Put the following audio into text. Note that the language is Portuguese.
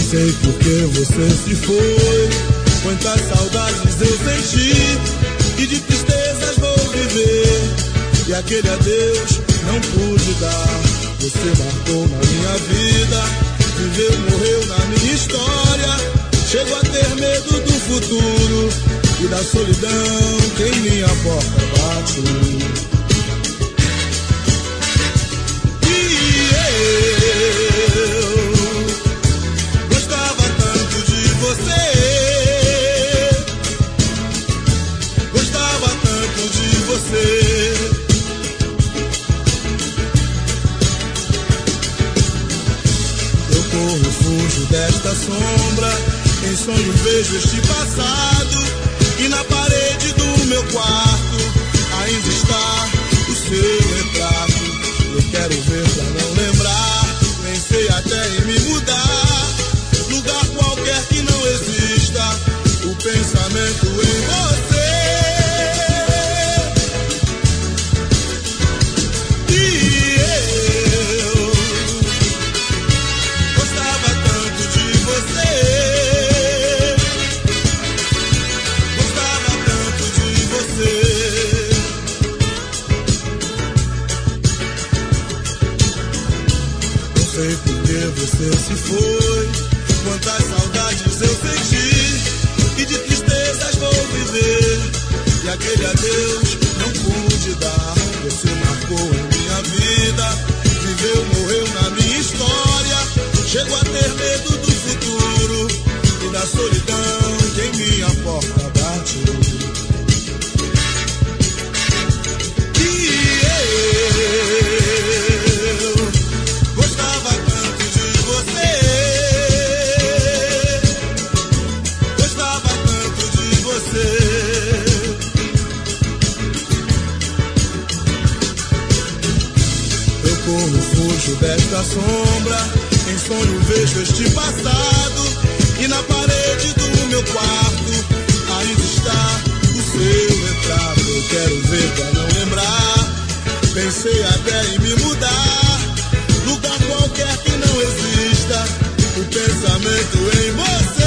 sei por que você se foi. Quantas saudades eu senti e de tristezas vou viver. E aquele adeus não pude dar. Você marcou na minha vida, viveu, morreu na minha história. Chego a ter medo do futuro e da solidão que em minha porta bate. E eu gostava tanto de você, gostava tanto de você. Eu corro, fujo desta sombra, em sonho vejo este passado, e na parede do meu quarto ainda está o seu retrato. Eu quero ver pra não lembrar, pensei até em me mudar, lugar qualquer que não exista o pensamento em você. E eu gostava tanto de você, gostava tanto de você. Não sei por que você se foi, quantas saudades eu senti e de tristezas vou viver. E aquele adeus não pude dar. Você marcou em minha vida, viveu, morreu na minha história. Chego a ter medo do futuro e da solidão que em minha porta bate. E eu gostava tanto de você, gostava tanto de você. Eu corro, fujo desta sombra, em sonho vejo este passado, e na parede do meu quarto ainda está o seu retrato. Eu quero ver pra não lembrar, pensei até em me mudar, lugar qualquer que não exista o pensamento em você.